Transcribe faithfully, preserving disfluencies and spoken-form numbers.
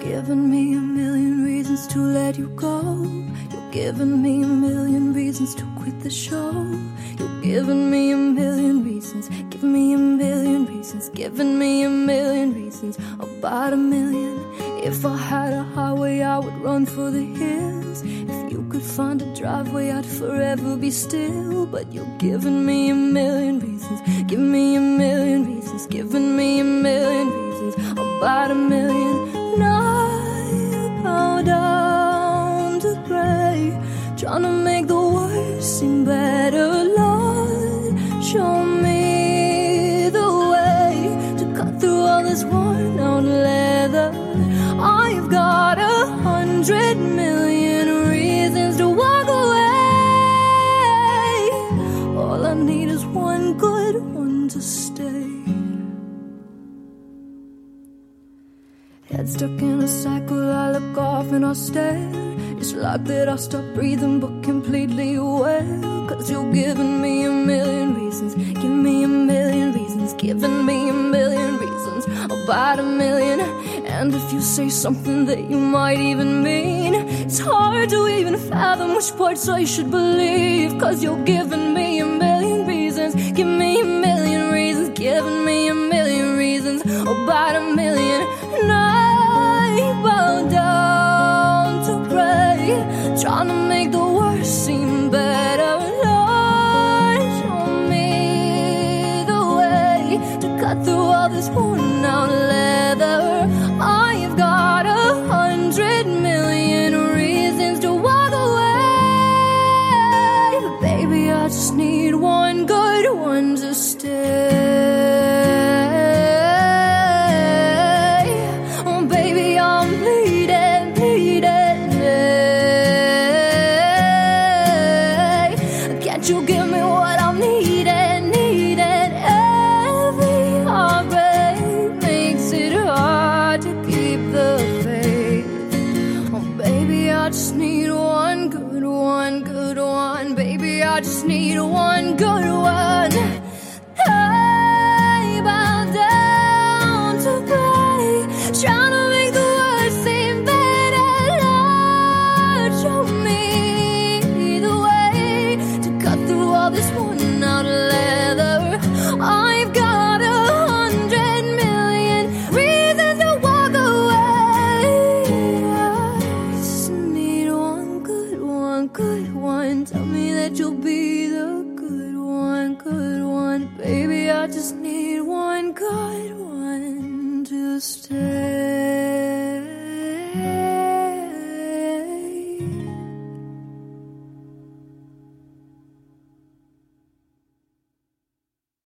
given me a million reasons to let you go. You're giving me a million reasons to quit the show. You're giving me a million reasons, give me a million reasons, giving me a million reasons, about a million. If I had a highway, I would run for the hills. If you could find a driveway, I'd forever be still. But you're giving me a million reasons, give me a million reasons, giving me a million reasons, about a million. And I bow down to pray, trying to make the worst seem better. Lord, show me the way to cut through all this worn out leather. I've got a hundred million reasons to walk away. All I need is one good one to stay. Head stuck in a cycle, I look off and I stare. It's like that I stop breathing but completely aware. Cause you're giving me a million reasons, give me a million reasons, giving me a million reasons, about a million. And if you say something that you might even mean, it's hard to even fathom which parts I should believe. Cause you're giving me a million reasons, give me a million reasons, giving me a million reasons, about a million. And I bow down to pray, trying to make the worst seem better. Lord, show me the way to cut through all this worn out leather. I've got a hundred million reasons to walk away. But baby, I just need one good one to stay. Oh baby, I'm bleeding, bleeding. Can't you give me what I'm needing, needing? Every heartbreak makes it hard to keep the faith. Oh baby, I just need one good one, good one. Baby, I just need one good one. I bow down to pray, trying to make the world seem better. Lord, show me the way to cut through all this worn out leather. I've got a hundred million reasons to walk away. I just need one good one, good one. Tell me that you'll be the good one, good one. Baby, I just need one good one to stay.